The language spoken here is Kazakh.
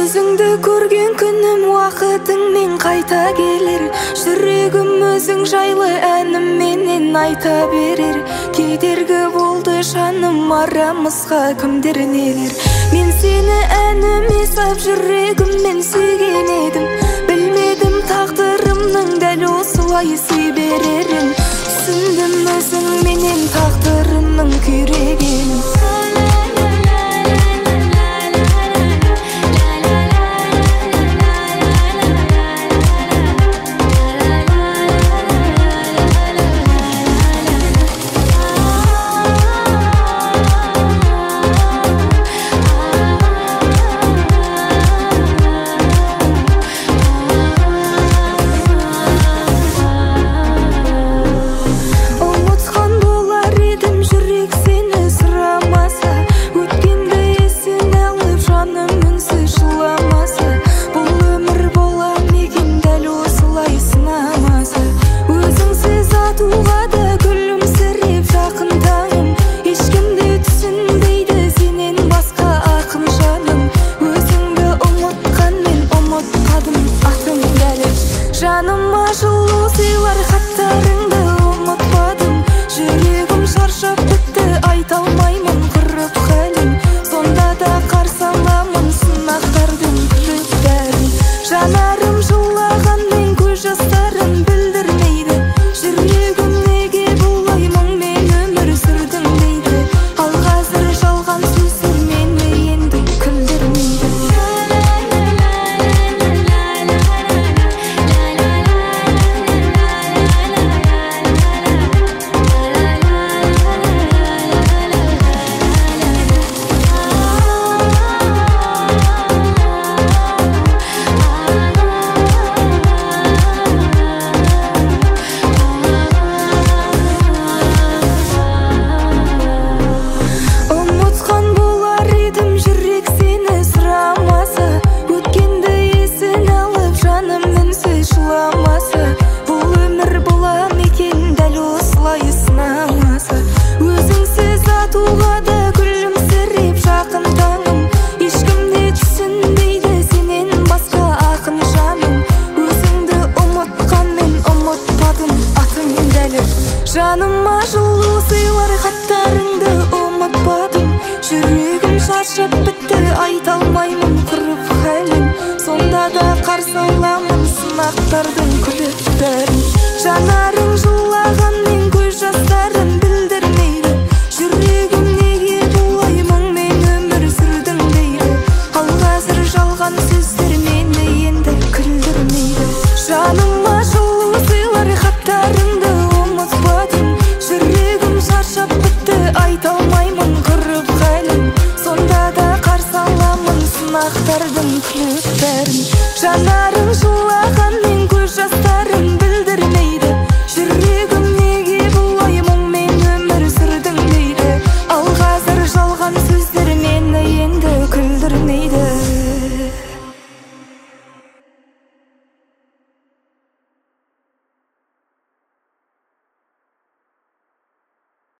Өзіңді көрген күнім уақытыңмен қайта келер. Жүрегім өзің жайлы әнімменен айта берер. Кедергі болды жаным арамызға кімдер нелер. Мен сені әніме сап жүрегіммен сүйген едім. Білмедім тағдырымның дәл осылай сый берерін. Түсіндім өзіңменен тағдырымның күйрегенін. Жаныма жылу сыйлар хаттарыңды ұмытпадым. Жүрегім шаршап бітті, айта алмаймын құрып хәлін. Сонда да қарсы аламын сынақтардың күліп. Жанарым жылағанмен көз жастарын білдірмейді. Жүрегім неге бұлай мұңмен өмір сүрдің дейді. Ал қазір жалған сөздер мені енді күлдірмейді. Жаныма жылу сыйлар хаттарыңды ұмытпадым. Жүрегім шаршап бітті, айта алмаймын құрып хәлін. Сонда да қарсы аламын сынақтардың күліп. Жанарың жылағанмен көз жастарын білдірмейді. Жүрегім неге бұлай мұңмен өмір сүрдің дейді. Ал қазір жалған сөздер мені енді күлдірмейді. Жаныма жылу сыйлар хаттарыңды ұмытпадым. Жүрегім шаршап бітті, айта алмаймын құрып хәлін. Сонда да қарсы аламын сынақтардың күліп.